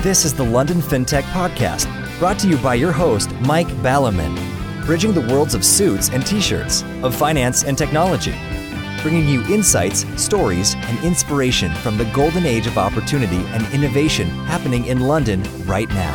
This is the London FinTech Podcast, brought to you by your host, Mike Ballerman, bridging the worlds of suits and t-shirts, of finance and technology, bringing you insights, stories, and inspiration from the golden age of opportunity and innovation happening in London right now.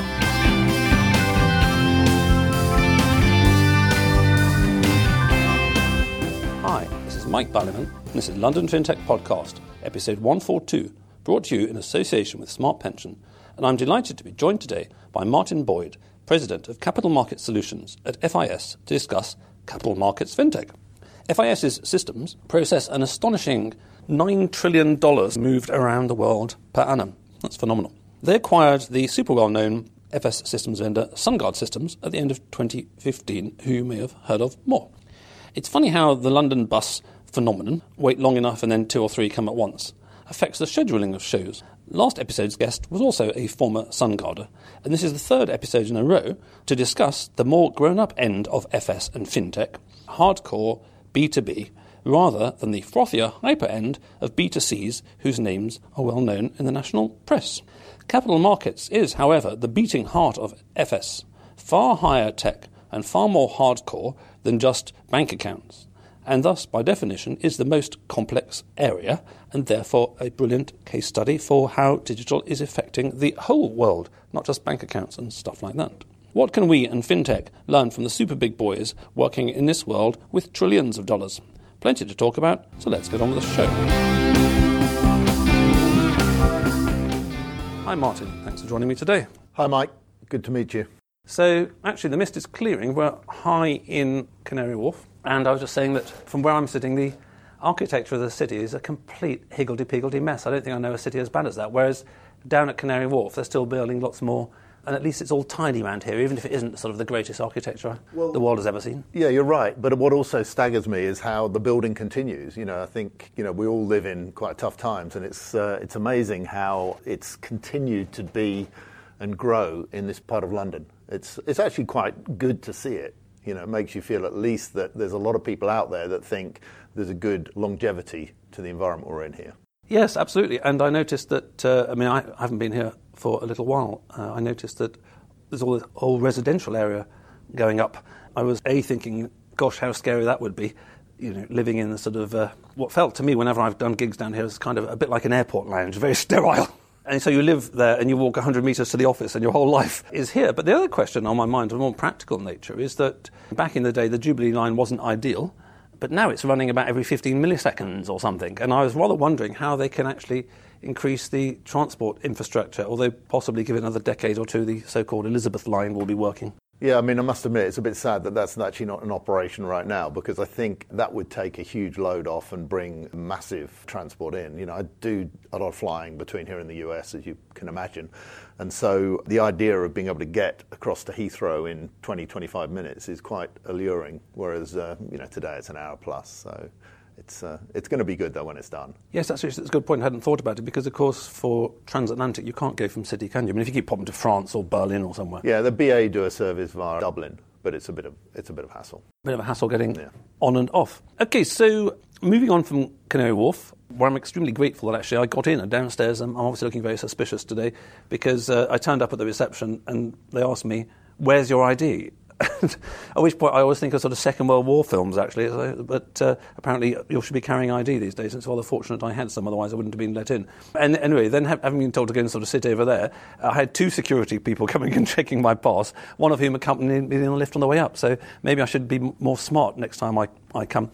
Hi, this is Mike Ballerman, and this is London FinTech Podcast, episode 142, brought to you in association with Smart Pension. And I'm delighted to be joined today by Martin Boyd, President of Capital Market Solutions at FIS, to discuss capital markets fintech. FIS's systems process an astonishing $9 trillion moved around the world per annum. That's phenomenal. They acquired the super well-known FS systems vendor SunGard Systems at the end of 2015, who you may have heard of more. It's funny how the London bus phenomenon, wait long enough and then two or three come at once, affects the scheduling of shows. Last episode's guest was also a former SunGarder, and this is the third episode in a row to discuss the more grown-up end of FS and fintech, hardcore B2B, rather than the frothier hyper end of B2Cs whose names are well known in the national press. Capital markets is, however, the beating heart of FS, far higher tech and far more hardcore than just bank accounts, and thus, by definition, is the most complex area, and therefore a brilliant case study for how digital is affecting the whole world, not just bank accounts and stuff like that. What can we and fintech learn from the super big boys working in this world with trillions of dollars? Plenty to talk about, so let's get on with the show. Hi Martin, thanks for joining me today. Hi Mike, good to meet you. So actually the mist is clearing. We're high in Canary Wharf, and I was just saying that from where I'm sitting, the architecture of the city is a complete higgledy-piggledy mess. I don't think I know a city as bad as that, whereas down at Canary Wharf they're still building lots more, and at least it's all tidy around here, even if it isn't sort of the greatest architecture the world has ever seen. Yeah, you're right, but what also staggers me is how the building continues. You know, I think, we all live in quite tough times, and it's amazing how it's continued to be and grow in this part of London. It's actually quite good to see it. It makes you feel at least that there's a lot of people out there that think there's a good longevity to the environment we're in here. Yes, absolutely. And I noticed that, I haven't been here for a little while. I noticed that there's all this whole residential area going up. I was thinking, gosh, how scary that would be, living in the sort of, what felt to me whenever I've done gigs down here is kind of a bit like an airport lounge, very sterile. And so you live there and you walk 100 metres to the office and your whole life is here. But the other question on my mind, of a more practical nature, is that back in the day the Jubilee line wasn't ideal, but now it's running about every 15 milliseconds or something. And I was rather wondering how they can actually increase the transport infrastructure, although possibly give it another decade or two, the so-called Elizabeth line will be working. Yeah, I must admit, it's a bit sad that that's actually not in operation right now, because I think that would take a huge load off and bring massive transport in. I do a lot of flying between here and the US, as you can imagine. And so the idea of being able to get across to Heathrow in 20, 25 minutes is quite alluring, whereas, today it's an hour plus. So it's going to be good, though, when it's done. Yes, that's a good point. I hadn't thought about it, because, of course, for transatlantic, you can't go from city, can you? If you keep popping to France or Berlin or somewhere. Yeah, the BA do a service via Dublin, but it's a bit of hassle. Bit of a hassle getting on and off. OK, so moving on from Canary Wharf, where I'm extremely grateful that actually I got in and downstairs. I'm obviously looking very suspicious today, because I turned up at the reception and they asked me, "Where's your ID?" At which point I always think of sort of Second World War films, actually, but apparently you should be carrying ID these days. It's rather fortunate I had some, otherwise I wouldn't have been let in. And anyway, then having been told to go and sort of sit over there, I had two security people coming and checking my pass, one of whom accompanied me in the lift on the way up. So maybe I should be more smart next time I come.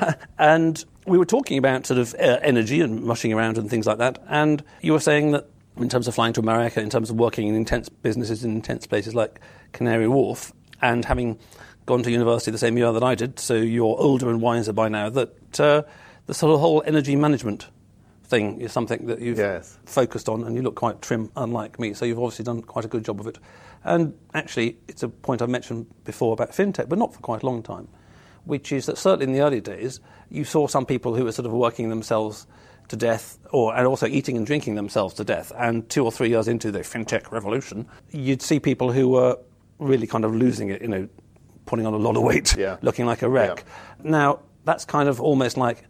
And we were talking about sort of energy and rushing around and things like that, and you were saying that in terms of flying to America, in terms of working in intense businesses in intense places like Canary Wharf, and having gone to university the same year that I did, so you're older and wiser by now, that the sort of whole energy management thing is something that you've focused on, and you look quite trim, unlike me, so you've obviously done quite a good job of it. And actually, it's a point I've mentioned before about fintech, but not for quite a long time, which is that certainly in the early days, you saw some people who were sort of working themselves to death, and also eating and drinking themselves to death, and 2 or 3 years into the fintech revolution, you'd see people who were really kind of losing it, putting on a lot of weight, looking like a wreck. Yeah. Now, that's kind of almost like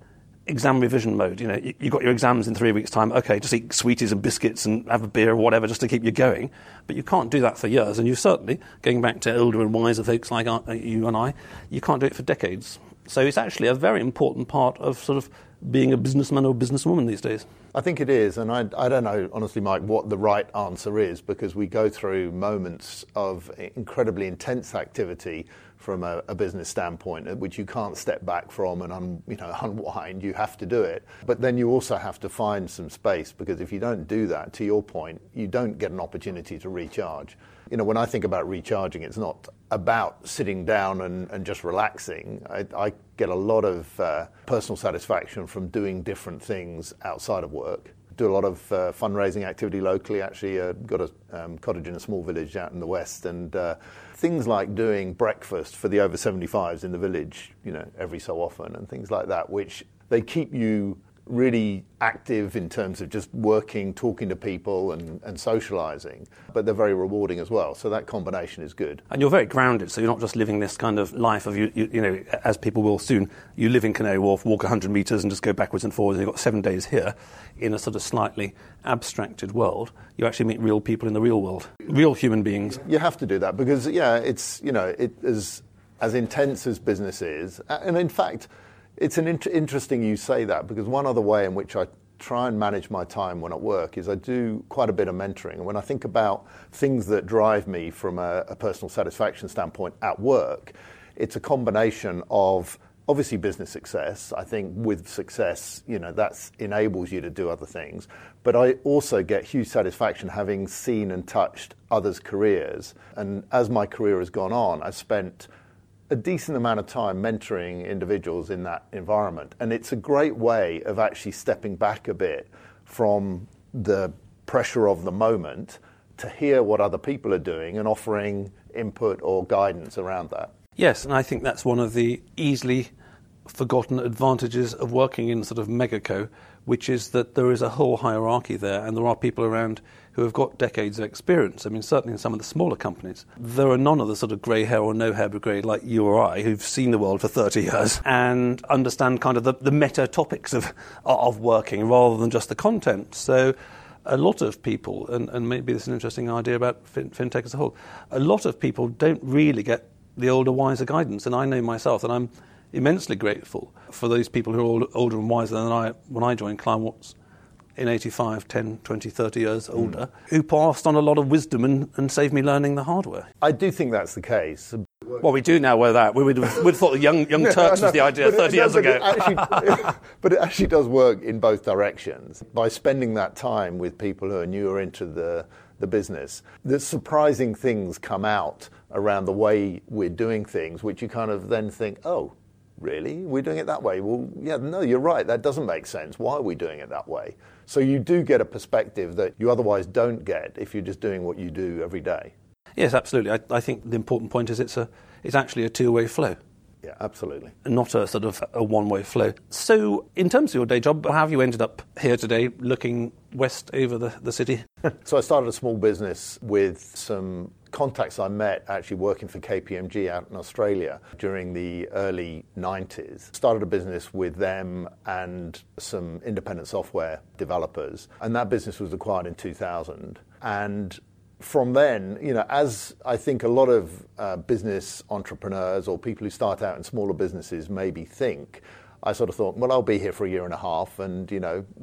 exam revision mode. You got your exams in 3 weeks' time. Okay, just eat sweeties and biscuits and have a beer or whatever just to keep you going. But you can't do that for years. And you certainly, going back to older and wiser folks like you and I, you can't do it for decades. So it's actually a very important part of sort of being a businessman or businesswoman these days. I think it is, and I don't know, honestly, Mike, what the right answer is, because we go through moments of incredibly intense activity from a business standpoint, which you can't step back from and unwind. You have to do it. But then you also have to find some space, because if you don't do that, to your point, you don't get an opportunity to recharge. When I think about recharging, it's not about sitting down and just relaxing. I get a lot of personal satisfaction from doing different things outside of work. Do a lot of fundraising activity locally. Actually, got a cottage in a small village out in the west, and things like doing breakfast for the over 75s in the village, every so often, and things like that, which they keep you really active in terms of just working, talking to people and socialising, but they're very rewarding as well. So that combination is good. And you're very grounded, so you're not just living this kind of life of, as people will soon, you live in Canary Wharf, walk 100 metres and just go backwards and forwards, and you've got 7 days here in a sort of slightly abstracted world. You actually meet real people in the real world, real human beings. You have to do that because, it's, it is as intense as business is. And in fact, it's interesting you say that, because one other way in which I try and manage my time when at work is I do quite a bit of mentoring. And when I think about things that drive me from a personal satisfaction standpoint at work, it's a combination of obviously business success. I think with success, that enables you to do other things. But I also get huge satisfaction having seen and touched others' careers. And as my career has gone on, I've spent a decent amount of time mentoring individuals in that environment. And it's a great way of actually stepping back a bit from the pressure of the moment to hear what other people are doing and offering input or guidance around that. Yes, and I think that's one of the easily forgotten advantages of working in sort of megaco, which is that there is a whole hierarchy there, and there are people around who have got decades of experience. I mean, certainly in some of the smaller companies, there are none of the sort of grey hair or no hair brigade like you or I, who've seen the world for 30 years and understand kind of the meta topics of working rather than just the content. So a lot of people, and maybe this is an interesting idea about fintech as a whole, a lot of people don't really get the older, wiser guidance. And I know myself that I'm immensely grateful for those people who are older and wiser than I when I joined Kleinworts in 85, 10, 20, 30 years older, who passed on a lot of wisdom and saved me learning the hard way. I do think that's the case. Well, we do now wear that. We would have thought the young Turks was the idea 30 years ago. But it actually does work in both directions. By spending that time with people who are newer into the business, the surprising things come out around the way we're doing things, which you kind of then think, oh, really? We're doing it that way? Well, yeah, no, you're right. That doesn't make sense. Why are we doing it that way? So you do get a perspective that you otherwise don't get if you're just doing what you do every day. Yes, absolutely. I think the important point is it's actually a two-way flow. Yeah, absolutely. Not a sort of a one-way flow. So in terms of your day job, how have you ended up here today looking west over the city? So I started a small business with some contacts I met actually working for KPMG out in Australia during the early 90s. Started a business with them and some independent software developers. And that business was acquired in 2000. And from then, as I think a lot of business entrepreneurs or people who start out in smaller businesses maybe think, I sort of thought, well, I'll be here for a year and a half and,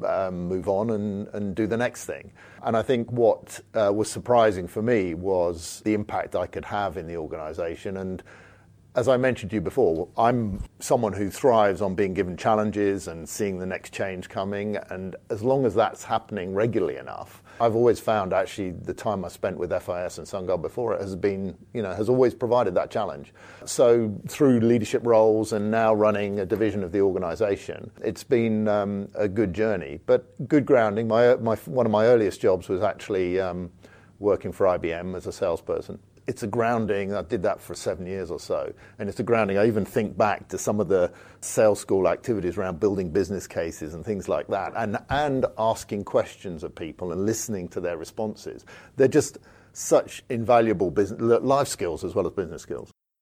move on and do the next thing. And I think what was surprising for me was the impact I could have in the organisation. And as I mentioned to you before, I'm someone who thrives on being given challenges and seeing the next change coming. And as long as that's happening regularly enough, I've always found actually the time I spent with FIS and SunGard before it has been, has always provided that challenge. So through leadership roles and now running a division of the organisation, it's been a good journey, but good grounding. One of my earliest jobs was actually working for IBM as a salesperson. It's a grounding. I did that for 7 years or so. And it's a grounding. I even think back to some of the sales school activities around building business cases and things like that, and asking questions of people and listening to their responses. They're just such invaluable life skills as well as business skills.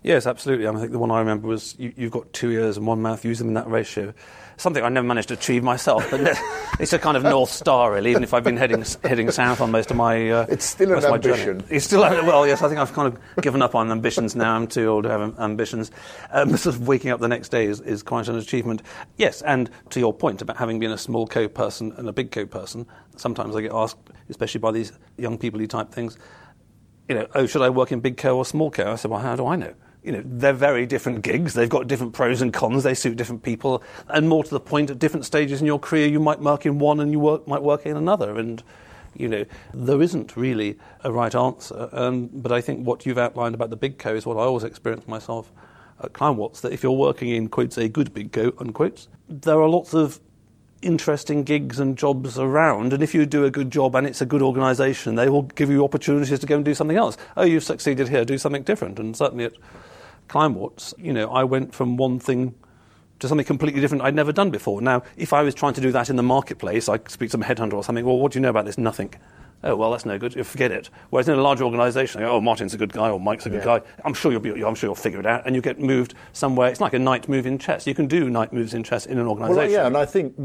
Yes, absolutely. I think the one I remember was you've got 2 ears and 1 mouth, use them in that ratio. Something I never managed to achieve myself, but it's a kind of North Star, really, even if I've been heading south on most of my it's still an ambition. It's still, well, yes, I think I've kind of given up on ambitions now. I'm too old to have ambitions. Sort of waking up the next day is quite an achievement. Yes, and to your point about having been a small co person and a big co person, sometimes I get asked, especially by these young people who type things, should I work in big co or small co? I said, well, how do I know? They're very different gigs. They've got different pros and cons. They suit different people. And more to the point, at different stages in your career, you might work in one and you might work in another. And, there isn't really a right answer. But I think what you've outlined about the big co is what I always experienced myself at Kleinwatts, that if you're working in, quotes, a good big co, unquotes, there are lots of interesting gigs and jobs around, and if you do a good job and it's a good organisation, they will give you opportunities to go and do something else. Oh, you've succeeded here, do something different. And certainly at Kleinwatts, I went from one thing to something completely different I'd never done before. Now, if I was trying to do that in the marketplace, I could speak to some headhunter or something, well, what do you know about this? Nothing. Oh, well, that's no good. Forget it. Whereas in a larger organisation, I go, oh, Martin's a good guy or Mike's a good guy. I'm sure you'll figure it out, and you get moved somewhere. It's like a knight move in chess. You can do knight moves in chess in an organisation. Well, yeah, and I think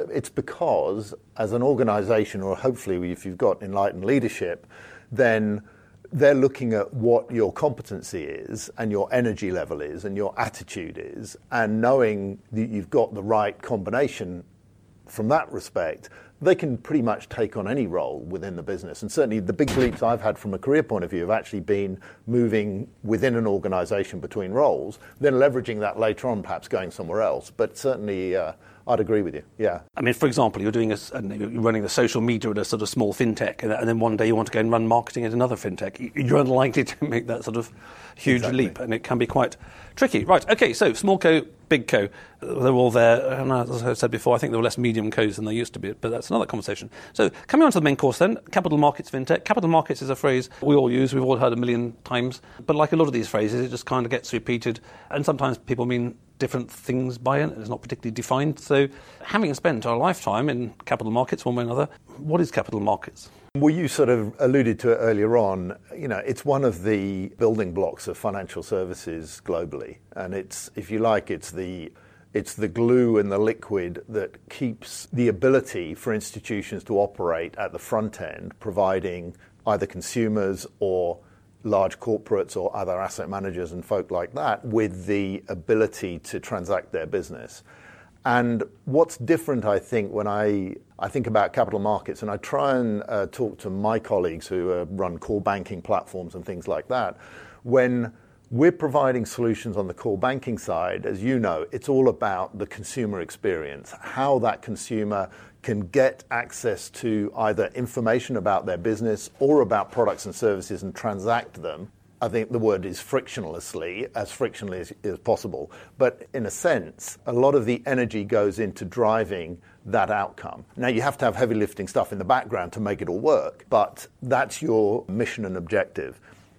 because as an organisation, or hopefully if you've got enlightened leadership, then they're looking at what your competency is and your energy level is and your attitude is, and knowing that you've got the right combination from that respect, they can pretty much take on any role within the business. And certainly the big leaps I've had from a career point of view have actually been moving within an organisation between roles, then leveraging that later on, perhaps going somewhere else. But certainly I'd agree with you, yeah. I mean, for example, you're running the social media at a sort of small fintech, and then one day you want to go and run marketing at another fintech. You're unlikely to make that sort of huge leap, and it can be quite tricky. Right, okay, so small co, big co, they're all there. And as I said before, I think there were less medium co's than there used to be, but that's another conversation. So coming on to the main course then, capital markets fintech. Capital markets is a phrase we all use, we've all heard a million times, but like a lot of these phrases, it just kind of gets repeated, and sometimes people mean different things by it. It's not particularly defined. So having spent our lifetime in capital markets, one way or another, what is capital markets? Well, you sort of alluded to it earlier on. It's one of the building blocks of financial services globally. And if you like, it's the glue and the liquid that keeps the ability for institutions to operate at the front end, providing either consumers or large corporates or other asset managers and folk like that with the ability to transact their business. And what's different, I think, when I think about capital markets, and I try and talk to my colleagues who run core banking platforms and things like that, when we're providing solutions on the core banking side, as you know, it's all about the consumer experience, how that consumer can get access to either information about their business or about products and services and transact them. I think the word is frictionlessly as possible. But in a sense, a lot of the energy goes into driving that outcome. Now, you have to have heavy lifting stuff in the background to make it all work, but that's your mission and objective.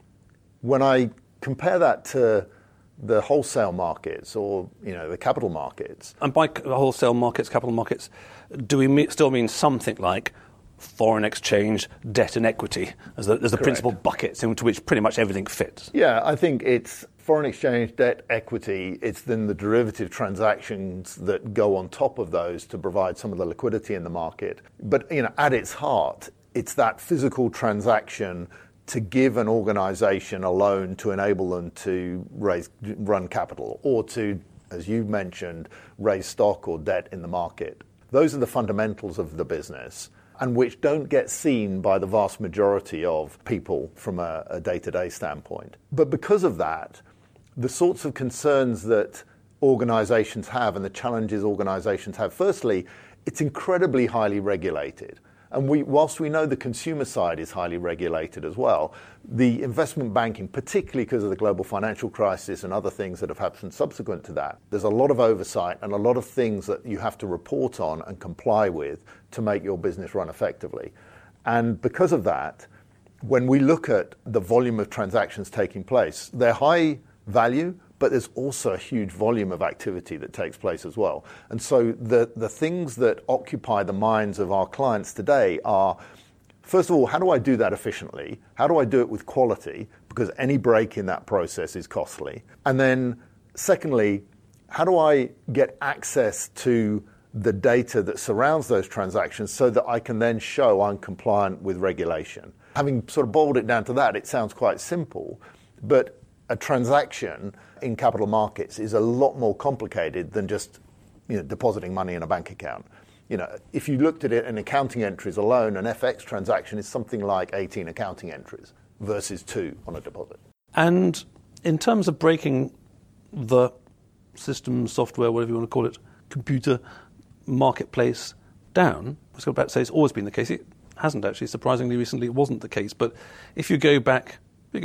When I compare that to the wholesale markets or the capital markets. And by wholesale markets, capital markets, do we still mean something like foreign exchange, debt and equity as the principal buckets into which pretty much everything fits? Yeah, I think it's foreign exchange, debt, equity. It's then the derivative transactions that go on top of those to provide some of the liquidity in the market. But at its heart, it's that physical transaction to give an organisation a loan to enable them to run capital or to, as you mentioned, raise stock or debt in the market. Those are the fundamentals of the business, and which don't get seen by the vast majority of people from a day-to-day standpoint. But because of that, the sorts of concerns that organisations have and the challenges organisations have, firstly, it's incredibly highly regulated. And whilst we know the consumer side is highly regulated as well, the investment banking, particularly because of the global financial crisis and other things that have happened subsequent to that, there's a lot of oversight and a lot of things that you have to report on and comply with to make your business run effectively. And because of that, when we look at the volume of transactions taking place, they're high value, but there's also a huge volume of activity that takes place as well. And so the things that occupy the minds of our clients today are first of all, how do I do that efficiently? How do I do it with quality? Because any break in that process is costly. And then secondly, how do I get access to the data that surrounds those transactions so that I can then show I'm compliant with regulation? Having sort of boiled it down to that, it sounds quite simple, but a transaction in capital markets is a lot more complicated than just depositing money in a bank account. If you looked at it in accounting entries alone, an FX transaction is something like 18 accounting entries versus 2 on a deposit. And in terms of breaking the system, software, whatever you want to call it, computer marketplace down, I was about to say it's always been the case. It hasn't actually. Surprisingly, recently it wasn't the case. But if you go back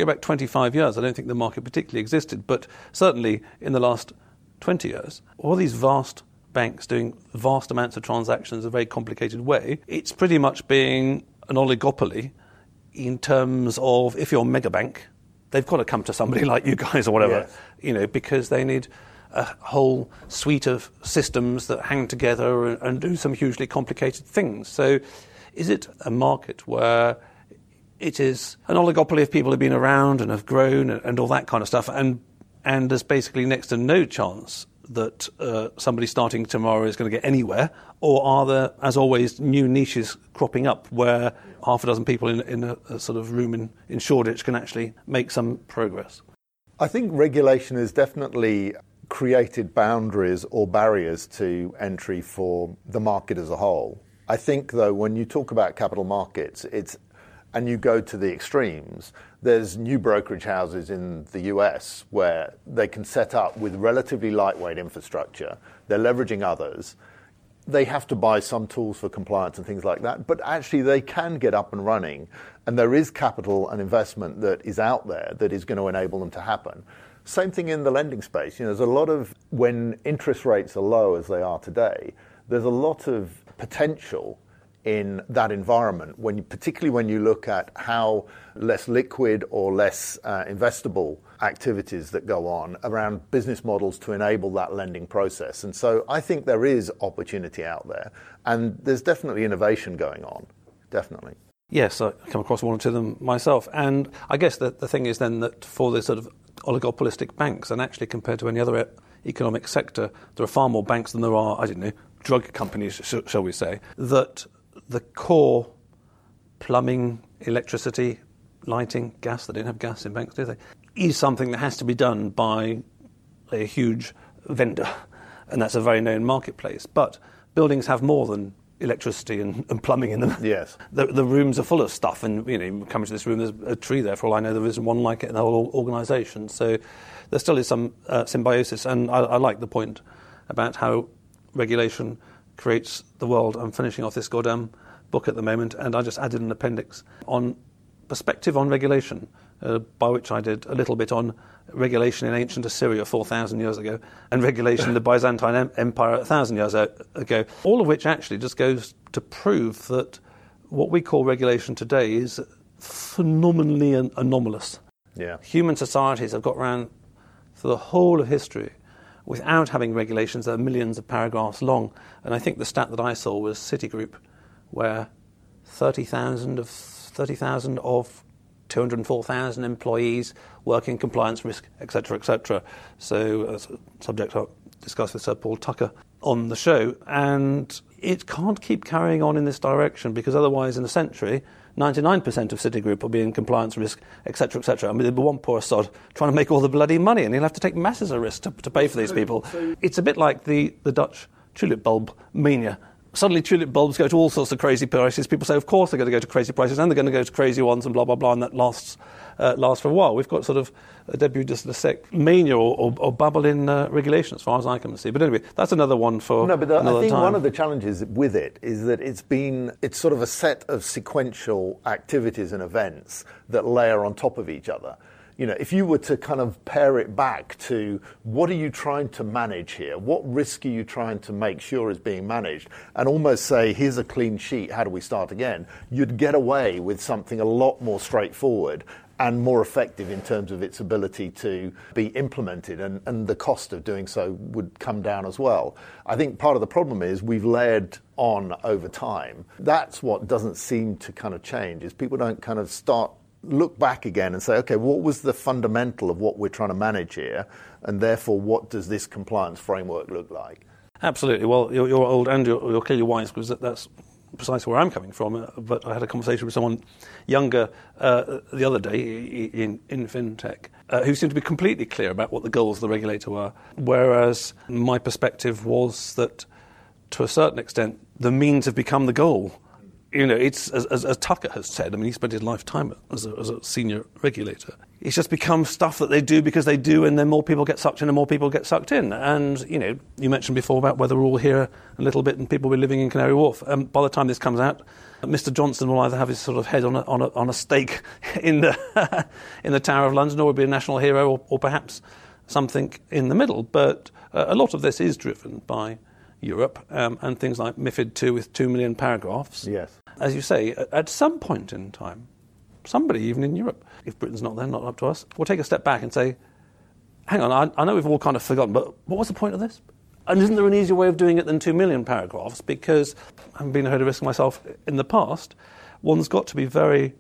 25 years, I don't think the market particularly existed. But certainly in the last 20 years, all these vast banks doing vast amounts of transactions in a very complicated way, it's pretty much being an oligopoly in terms of, if you're a mega bank, they've got to come to somebody like you guys or whatever, because they need a whole suite of systems that hang together and do some hugely complicated things. So is it a market where it is an oligopoly of people who have been around and have grown and all that kind of stuff, and there's basically next to no chance that somebody starting tomorrow is going to get anywhere? Or are there, as always, new niches cropping up where half a dozen people in a sort of room in Shoreditch can actually make some progress? I think regulation has definitely created boundaries or barriers to entry for the market as a whole. I think, though, when you talk about capital markets, and you go to the extremes, there's new brokerage houses in the US where they can set up with relatively lightweight infrastructure. They're leveraging others. They have to buy some tools for compliance and things like that, but actually they can get up and running, and there is capital and investment that is out there that is going to enable them to happen. Same thing in the lending space. There's a lot of, when interest rates are low as they are today, there's a lot of potential in that environment, particularly when you look at how less liquid or less investable activities that go on around business models to enable that lending process. And so I think there is opportunity out there, and there's definitely innovation going on, definitely. Yes, I come across one or two of them myself. And I guess the thing is then that for the sort of oligopolistic banks, and actually compared to any other economic sector, there are far more banks than there are, drug companies, shall we say, that the core plumbing, electricity, lighting, gas, they don't have gas in banks, do they, is something that has to be done by a huge vendor. And that's a very known marketplace. But buildings have more than electricity and plumbing in them. Yes. The rooms are full of stuff, and you come into this room, there's a tree there. For all I know, there isn't one like it in the whole organisation. So there still is some symbiosis, and I like the point about how regulation creates the world. I'm finishing off this goddamn book at the moment, and I just added an appendix on perspective on regulation, by which I did a little bit on regulation in ancient Assyria 4,000 years ago, and regulation in the Byzantine Empire 1,000 years ago, all of which actually just goes to prove that what we call regulation today is phenomenally anomalous. Yeah. Human societies have got around for the whole of history without having regulations that are millions of paragraphs long. And I think the stat that I saw was Citigroup, where 30,000 of 204,000 employees work in compliance, risk, etc., etc. So that's a subject I'll discuss with Sir Paul Tucker on the show. And it can't keep carrying on in this direction, because otherwise in a century, 99% of Citigroup will be in compliance, risk, etc., etc. I mean, there'll be one poor sod trying to make all the bloody money, and he'll have to take masses of risk to pay for these people. It's a bit like the Dutch tulip bulb mania. Suddenly tulip bulbs go to all sorts of crazy prices. People say, of course, they're going to go to crazy prices, and they're going to go to crazy ones, and blah, blah, blah, and that lasts for a while. We've got sort of a debut de sec mania or bubble in regulation, as far as I can see. But anyway, that's another one for another time. I think one of the challenges with it is that it's sort of a set of sequential activities and events that layer on top of each other. If you were to kind of pare it back to what are you trying to manage here? What risk are you trying to make sure is being managed? And almost say, here's a clean sheet, how do we start again? You'd get away with something a lot more straightforward and more effective in terms of its ability to be implemented, and the cost of doing so would come down as well. I think part of the problem is we've layered on over time. That's what doesn't seem to kind of change, is people don't kind of look back again and say, okay, what was the fundamental of what we're trying to manage here, and therefore what does this compliance framework look like? Absolutely. Well, you're old and you're clearly wise, because that's precisely where I'm coming from. But I had a conversation with someone younger the other day in fintech who seemed to be completely clear about what the goals of the regulator were, whereas my perspective was that, to a certain extent, the means have become the goal. You know, it's as Tucker has said. I mean, he spent his lifetime as a senior regulator. It's just become stuff that they do because they do, and then more people get sucked in and more people get sucked in. And, you know, you mentioned before about whether we're all here a little bit and people will be living in Canary Wharf. By the time this comes out, Mr. Johnson will either have his sort of head on a stake in the in the Tower of London, or will be a national hero, or perhaps something in the middle. But a lot of this is driven by Europe and things like MiFID II with 2 million paragraphs. Yes. As you say, at some point in time, somebody, even in Europe, if Britain's not there, not up to us, will take a step back and say, hang on, I know we've all kind of forgotten, but what was the point of this? And isn't there an easier way of doing it than 2 million paragraphs? Because, having been a head of risk myself in the past, one's got to be very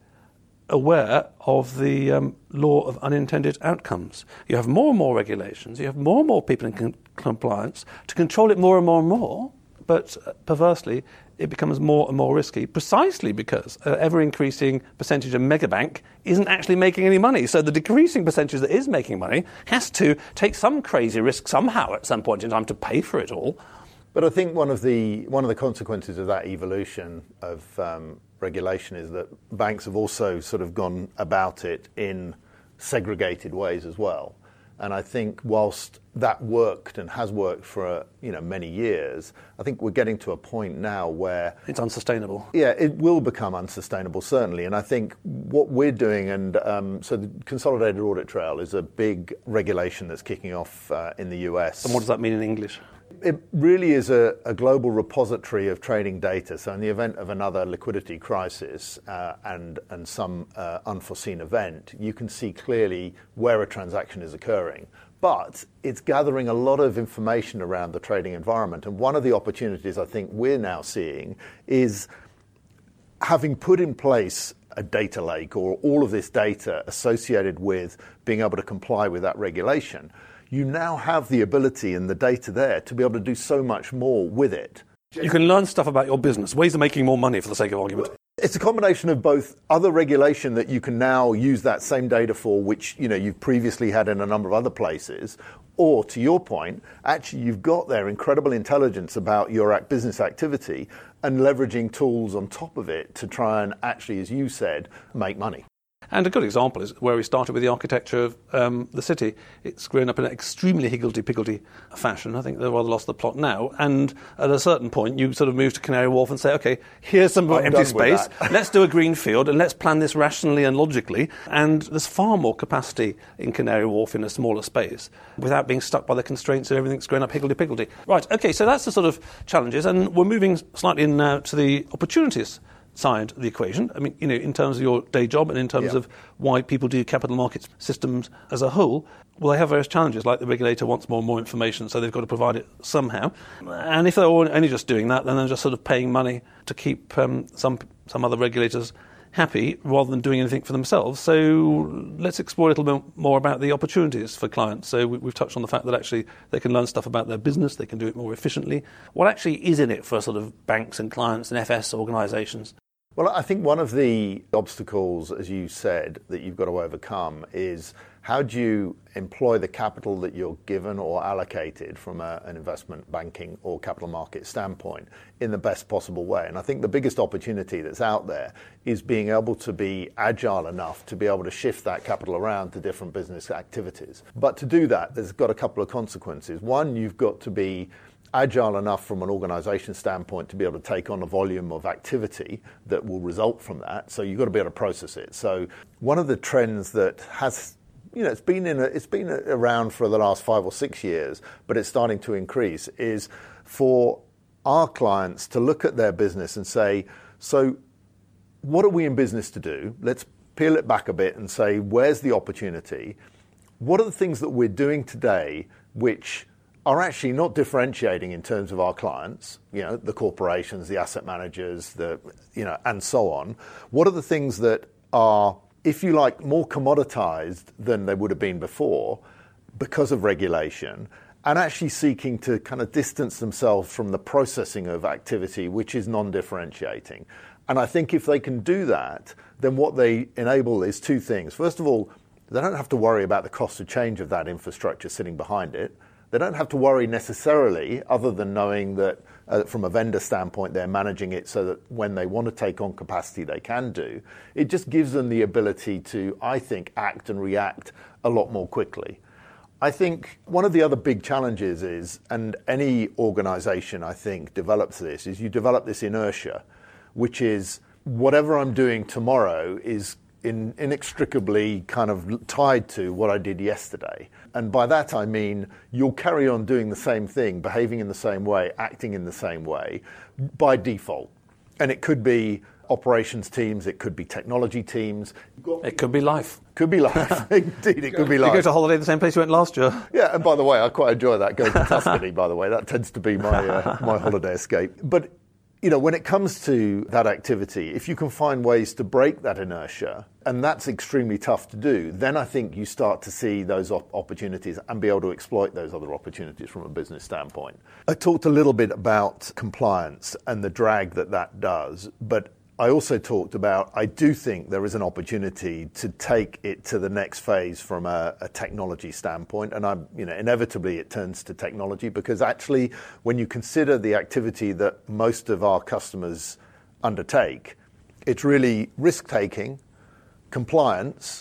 aware of the law of unintended outcomes. You have more and more regulations, you have more and more people in compliance to control it more and more and more, but perversely it becomes more and more risky, precisely because an ever-increasing percentage of megabank isn't actually making any money. So the decreasing percentage that is making money has to take some crazy risk somehow at some point in time to pay for it all. But I think one of the consequences of that evolution of regulation is that banks have also sort of gone about it in segregated ways as well. And I think whilst that worked and has worked for many years, I think we're getting to a point now where it's unsustainable. Yeah, it will become unsustainable, certainly. And I think what we're doing, and so the Consolidated Audit Trail is a big regulation that's kicking off in the US. And what does that mean in English? It really is a global repository of trading data. So in the event of another liquidity crisis and some unforeseen event, you can see clearly where a transaction is occurring. But it's gathering a lot of information around the trading environment. And one of the opportunities I think we're now seeing is having put in place a data lake, or all of this data associated with being able to comply with that regulation. You now have the ability and the data there to be able to do so much more with it. You can learn stuff about your business, ways of making more money, for the sake of argument. It's a combination of both other regulation that you can now use that same data for, which you've previously had in a number of other places, or, to your point, actually you've got there incredible intelligence about your business activity and leveraging tools on top of it to try and actually, as you said, make money. And a good example is where we started with the architecture of the city. It's grown up in an extremely higgledy-piggledy fashion. I think they've rather lost the plot now. And at a certain point, you sort of move to Canary Wharf and say, OK, here's some empty space. Let's do a green field and let's plan this rationally and logically. And there's far more capacity in Canary Wharf in a smaller space without being stuck by the constraints of everything's grown up higgledy-piggledy. Right, OK, so that's the sort of challenges. And we're moving slightly in now to the opportunities side of the equation. I mean, in terms of your day job and in terms of why people do capital markets systems as a whole, well, they have various challenges, like the regulator wants more and more information, so they've got to provide it somehow. And if they're only just doing that, then they're just sort of paying money to keep some other regulators happy rather than doing anything for themselves. So let's explore a little bit more about the opportunities for clients. So we've touched on the fact that actually they can learn stuff about their business, they can do it more efficiently. What actually is in it for sort of banks and clients and FS organisations? Well, I think one of the obstacles, as you said, that you've got to overcome is how do you employ the capital that you're given or allocated from an investment banking or capital market standpoint in the best possible way. And I think the biggest opportunity that's out there is being able to be agile enough to be able to shift that capital around to different business activities. But to do that, there's got a couple of consequences. One, you've got to be agile enough from an organisation standpoint to be able to take on a volume of activity that will result from that. So you've got to be able to process it. So one of the trends that has, it's been around for the last 5 or 6 years, but it's starting to increase, is for our clients to look at their business and say, so what are we in business to do? Let's peel it back a bit and say, where's the opportunity? What are the things that we're doing today which are actually not differentiating in terms of our clients, the corporations, the asset managers, and so on? What are the things that are, if you like, more commoditized than they would have been before because of regulation, and actually seeking to kind of distance themselves from the processing of activity, which is non-differentiating? And I think if they can do that, then what they enable is two things. First of all, they don't have to worry about the cost of change of that infrastructure sitting behind it. They don't have to worry necessarily, other than knowing that from a vendor standpoint, they're managing it so that when they want to take on capacity, they can do. It just gives them the ability to, I think, act and react a lot more quickly. I think one of the other big challenges is, and any organization, I think, develops this, is you develop this inertia, which is whatever I'm doing tomorrow is inextricably kind of tied to what I did yesterday. And by that I mean you'll carry on doing the same thing, behaving in the same way, acting in the same way by default. And it could be operations teams, it could be technology teams. It could be life. Could be life. Indeed, it could be life. You go to holiday the same place you went last year. Yeah, and by the way, I quite enjoy that, going to Tuscany, by the way. That tends to be my holiday escape. But when it comes to that activity, if you can find ways to break that inertia, and that's extremely tough to do, then I think you start to see those opportunities and be able to exploit those other opportunities from a business standpoint. I talked a little bit about compliance and the drag that does, but I also talked about, I do think there is an opportunity to take it to the next phase from a technology standpoint. And inevitably it turns to technology, because actually when you consider the activity that most of our customers undertake, it's really risk-taking, compliance,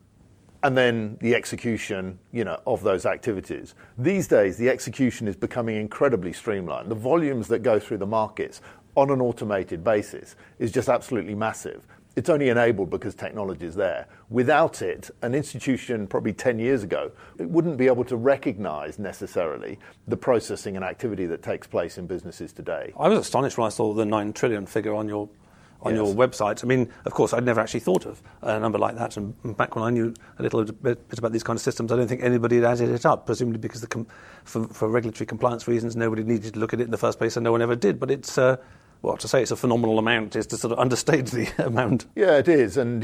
and then the execution, of those activities. These days, the execution is becoming incredibly streamlined. The volumes that go through the markets on an automated basis is just absolutely massive. It's only enabled because technology is there. Without it, an institution probably 10 years ago, it wouldn't be able to recognize necessarily the processing and activity that takes place in businesses today. I was astonished when I saw the 9 trillion figure on your website. I mean, of course, I'd never actually thought of a number like that. And back when I knew a little bit about these kind of systems, I don't think anybody had added it up, presumably because for regulatory compliance reasons, nobody needed to look at it in the first place, and no one ever did. But it's to say it's a phenomenal amount is to sort of understate the amount. Yeah, it is. And,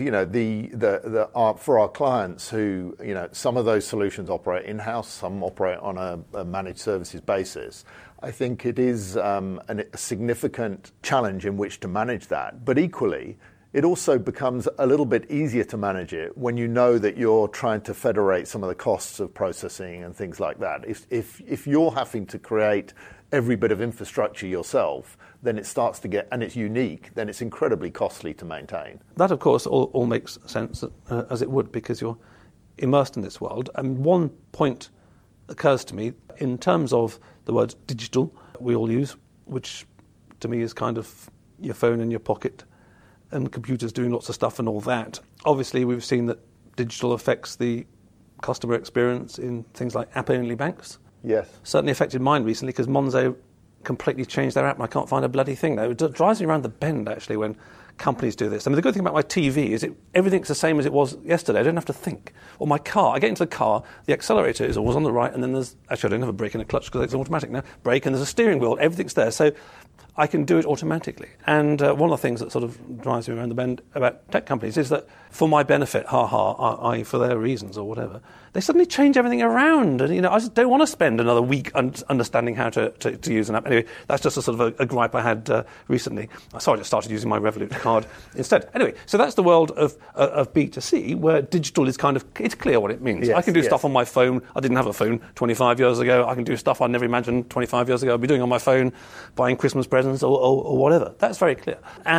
for our clients who, some of those solutions operate in-house, some operate on a managed services basis. I think it is a significant challenge in which to manage that. But equally, it also becomes a little bit easier to manage it when you know that you're trying to federate some of the costs of processing and things like that. If you're having to create every bit of infrastructure yourself, then it starts to get, and it's unique, then it's incredibly costly to maintain. That, of course, all makes sense, as it would, because you're immersed in this world. And one point occurs to me, in terms of the word digital we all use, which to me is kind of your phone in your pocket and computers doing lots of stuff and all that. Obviously, we've seen that digital affects the customer experience in things like app-only banks. Yes. Certainly affected mine recently, because Monzo completely changed their app and I can't find a bloody thing now. It drives me around the bend, actually, when companies do this. I mean, the good thing about my TV is everything's the same as it was yesterday. I don't have to think. Or my car, I get into the car, the accelerator is always on the right, and then actually I don't have a brake and a clutch because it's automatic now. Brake, and there's a steering wheel, everything's there. So I can do it automatically. And one of the things that sort of drives me around the bend about tech companies is that for my benefit, i.e. for their reasons or whatever, they suddenly change everything around. And, I just don't want to spend another week understanding how to use an app. Anyway, that's just a sort of a gripe I had recently. So I just started using my Revolut card instead. Anyway, so that's the world of B2C, where digital is kind of, it's clear what it means. Yes, I can do stuff on my phone. I didn't have a phone 25 years ago. I can do stuff I never imagined 25 years ago I'd be doing on my phone, buying Christmas presents or whatever. That's very clear.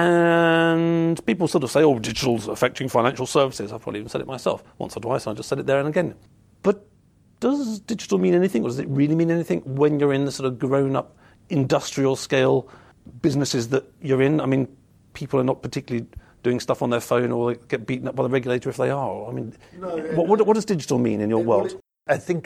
And people sort of say, digital's affecting financial services. I've probably even said it myself once or twice, and I just said it there and again. But does digital mean anything, or does it really mean anything when you're in the sort of grown-up industrial scale businesses that you're in? I mean, people are not particularly doing stuff on their phone, or they get beaten up by the regulator if they are. I mean, what does digital mean in your world? I think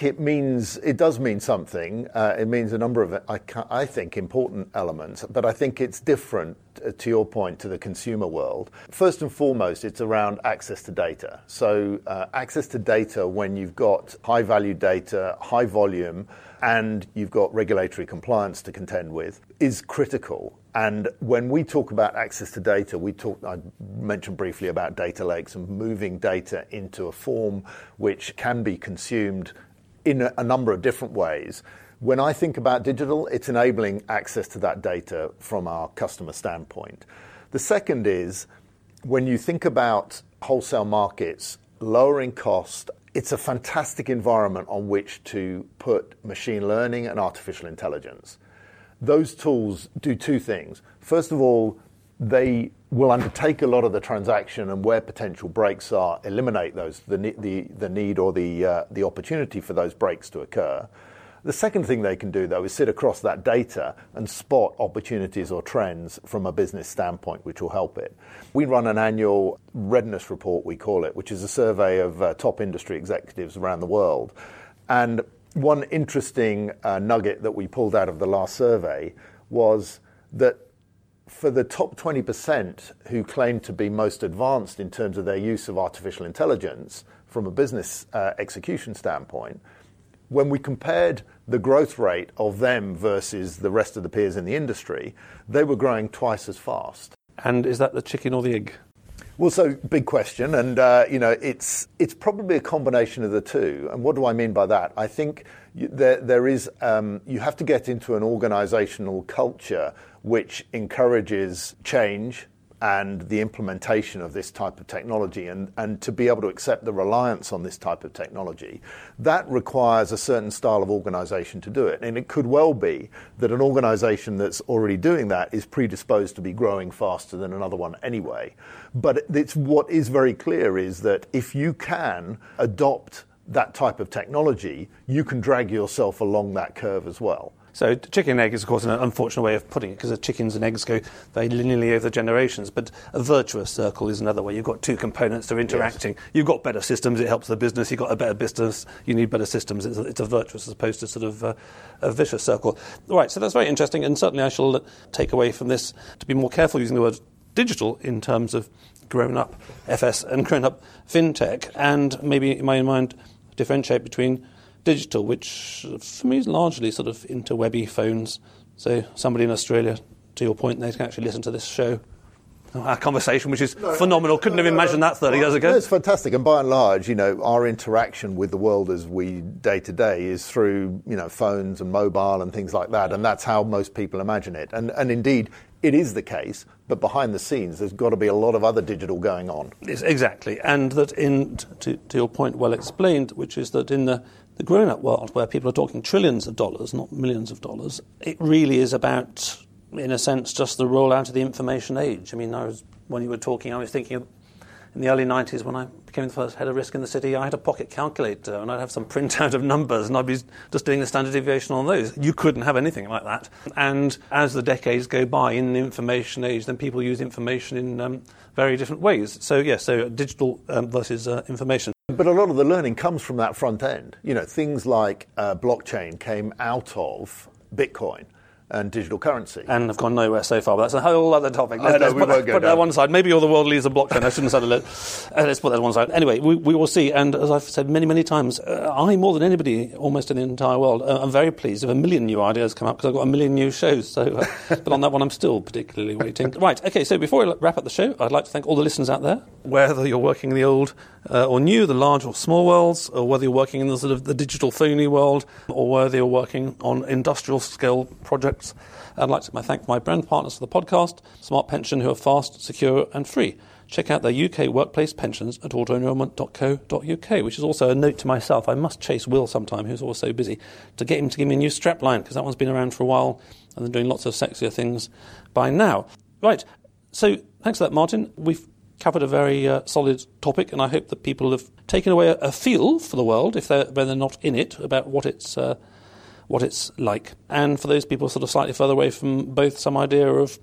it does mean something. It means a number of, I think, important elements, but I think it's different, to your point, to the consumer world. First and foremost, it's around access to data. So access to data when you've got high-value data, high volume, and you've got regulatory compliance to contend with is critical. And when we talk about access to data, I mentioned briefly about data lakes and moving data into a form which can be consumed in a number of different ways. When I think about digital, it's enabling access to that data from our customer standpoint. The second is, when you think about wholesale markets, lowering cost, it's a fantastic environment on which to put machine learning and artificial intelligence. Those tools do two things. First of all, they will undertake a lot of the transaction, and where potential breaks are, eliminate those, the need or the opportunity for those breaks to occur. The second thing they can do, though, is sit across that data and spot opportunities or trends from a business standpoint, which will help it. We run an annual readiness report, we call it, which is a survey of top industry executives around the world. And one interesting nugget that we pulled out of the last survey was that for the top 20% who claim to be most advanced in terms of their use of artificial intelligence from a business execution standpoint, when we compared the growth rate of them versus the rest of the peers in the industry, they were growing twice as fast. And is that the chicken or the egg? Well, so big question, and it's probably a combination of the two. And what do I mean by that? I think there is you have to get into an organisational culture which encourages change and the implementation of this type of technology, and to be able to accept the reliance on this type of technology. That requires a certain style of organisation to do it. And it could well be that an organisation that's already doing that is predisposed to be growing faster than another one anyway. But what is very clear is that if you can adopt that type of technology, you can drag yourself along that curve as well. So chicken and egg is, of course, an unfortunate way of putting it, because the chickens and eggs go very linearly over the generations. But a virtuous circle is another way. You've got two components that are interacting. Yes. You've got better systems, it helps the business. You've got a better business, you need better systems. It's a virtuous as opposed to sort of a vicious circle. Right, so that's very interesting, and certainly I shall take away from this to be more careful using the word digital in terms of grown-up FS and grown-up fintech, and maybe in my mind differentiate between digital, which for me is largely sort of interwebby phones. So somebody in Australia, to your point, they can actually listen to this show, our conversation, which is phenomenal. Couldn't have imagined that 30 years ago. It's fantastic. And by and large, our interaction with the world as we day to day is through, phones and mobile and things like that. And that's how most people imagine it. And indeed, it is the case, but behind the scenes, there's got to be a lot of other digital going on. Yes, exactly. And that to your point, well explained, which is that in the grown-up world, where people are talking trillions of dollars, not millions of dollars, it really is about, in a sense, just the rollout of the information age. I mean, when you were talking, I was thinking of, in the early 90s, when I became the first head of risk in the city, I had a pocket calculator, and I'd have some printout of numbers, and I'd be just doing the standard deviation on those. You couldn't have anything like that. And as the decades go by in the information age, then people use information in very different ways. So, so digital versus information. But a lot of the learning comes from that front end. Things like blockchain came out of Bitcoin and digital currency. And have gone nowhere so far, but that's a whole other topic. Let's put that on one side. Maybe you're the world leaders of blockchain. I shouldn't have said it. Let's put that on one side. Anyway, we will see. And as I've said many, many times, I, more than anybody, almost in the entire world, I'm very pleased if 1 million new ideas come up, because I've got 1 million new shows. So, but on that one, I'm still particularly waiting. Right, okay, so before we wrap up the show, I'd like to thank all the listeners out there, whether you're working in the old or new, the large or small worlds, or whether you're working in the sort of the digital phony world, or whether you're working on industrial scale projects. I'd like to thank my brand partners for the podcast, Smart Pension, who are fast, secure and free. Check out their UK workplace pensions at autoenrollment.co.uk, which is also a note to myself. I must chase Will sometime, who's always so busy, to get him to give me a new strapline, because that one's been around for a while and they're doing lots of sexier things by now. Right, so thanks for that, Martin. We've covered a very solid topic, and I hope that people have taken away a feel for the world, if they're not in it, about what it's like. And for those people sort of slightly further away from both, some idea of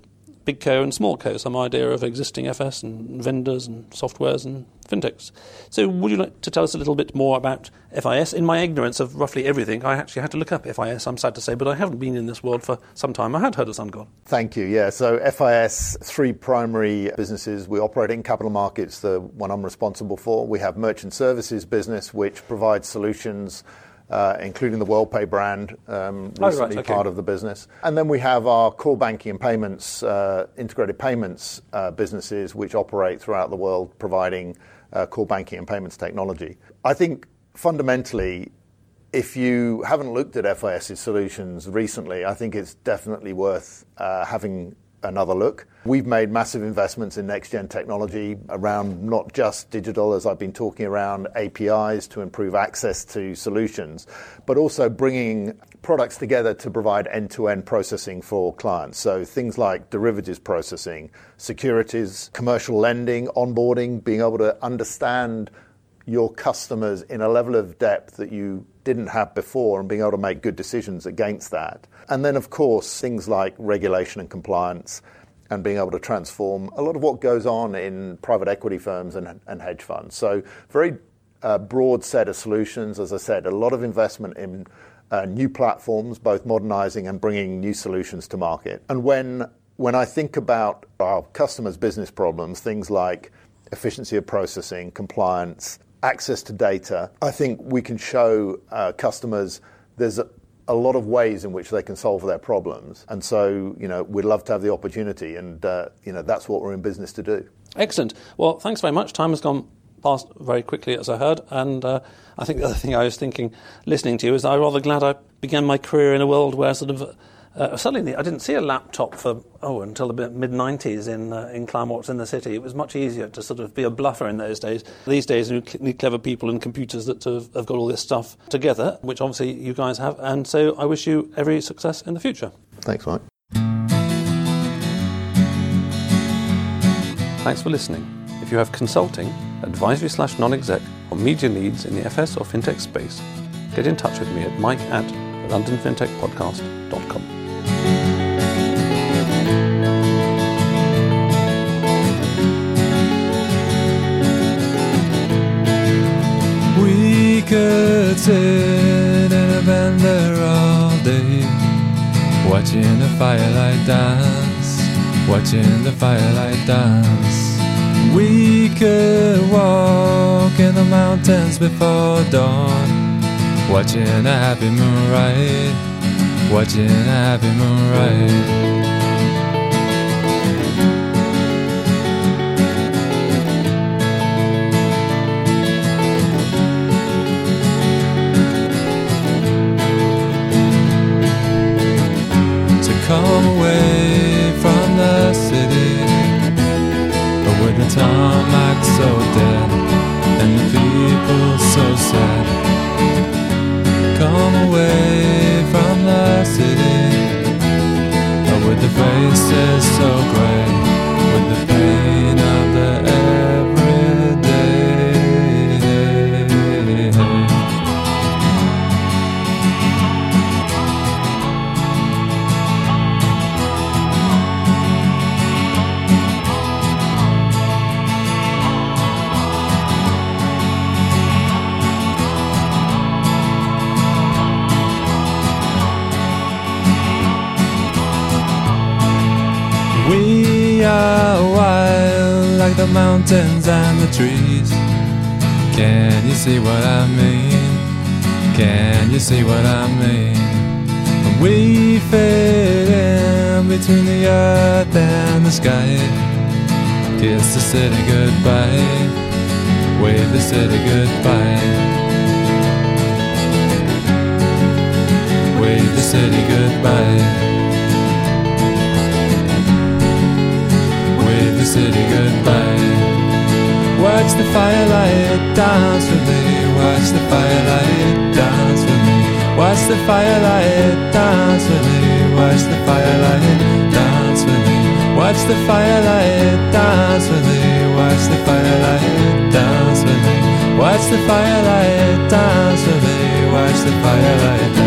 big co and small co, some idea of existing FS and vendors and softwares and fintechs. So would you like to tell us a little bit more about FIS? In my ignorance of roughly everything, I actually had to look up FIS, I'm sad to say, but I haven't been in this world for some time. I had heard of SunGard. Thank you. Yeah, so FIS, 3 primary businesses. We operate in capital markets, the one I'm responsible for. We have merchant services business, which provides solutions including the WorldPay brand, recently part of the business. And then we have our core banking and payments, integrated payments businesses, which operate throughout the world, providing core banking and payments technology. I think fundamentally, if you haven't looked at FIS's solutions recently, I think it's definitely worth having another look. We've made massive investments in next-gen technology around not just digital, as I've been talking around APIs to improve access to solutions, but also bringing products together to provide end-to-end processing for clients. So things like derivatives processing, securities, commercial lending, onboarding, being able to understand your customers in a level of depth that you didn't have before and being able to make good decisions against that. And then, of course, things like regulation and compliance and being able to transform a lot of what goes on in private equity firms and hedge funds. So very broad set of solutions. As I said, a lot of investment in new platforms, both modernizing and bringing new solutions to market. And when I think about our customers' business problems, things like efficiency of processing, compliance, access to data, I think we can show customers there's a lot of ways in which they can solve their problems. And so, we'd love to have the opportunity, and, that's what we're in business to do. Excellent. Well, thanks very much. Time has gone past very quickly, as I heard, and I think the other thing I was thinking, listening to you, is I'm rather glad I began my career in a world where sort of suddenly I didn't see a laptop until the mid-90s in Claremont in the city. It was much easier to sort of be a bluffer in those days. These days you need clever people and computers that have got all this stuff together, which obviously you guys have, and so I wish you every success in the future. Thanks, Mike. Thanks for listening. If you have consulting, advisory/non-exec or media needs in the FS or fintech space, get in touch with me at mike@londonfintechpodcast.com. We could sit in a bender all day, watching the firelight dance, watching the firelight dance. We could walk in the mountains before dawn, watching a happy moonrise, watching a happy moonrise. Come away from the city, with the tarmac so dead and the people so sad. Come away from the city, with the faces so grey, with the pain of the everyday. We are wild like the mountains and the trees. Can you see what I mean? Can you see what I mean? We fit in between the earth and the sky. Kiss the city goodbye, wave the city goodbye, wave the city goodbye. The city goodbye. Watch the firelight dance with me. Watch the firelight dance with me. Watch the firelight dance with me. Watch the firelight dance with me. Watch the firelight dance with me. Watch the firelight dance with me. Watch the firelight dance with me. Watch the firelight dance.